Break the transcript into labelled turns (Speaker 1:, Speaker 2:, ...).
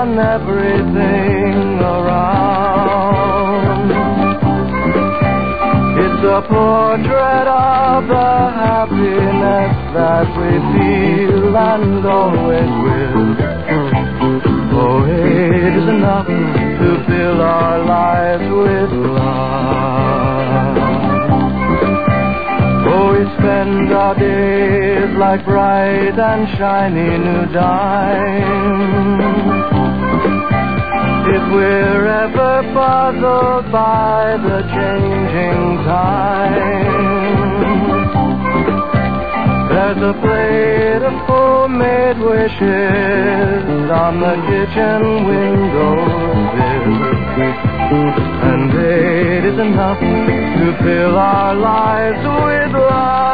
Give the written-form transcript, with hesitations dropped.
Speaker 1: on everything around. It's a portrait of the happiness that we feel and always will. Oh, it is enough to fill our lives with love. Oh, we spend our days like bright and shiny new dimes. If we're ever puzzled by the changing times, there's a plate of homemade wishes on the kitchen windowsill, and it is enough to fill our lives with love.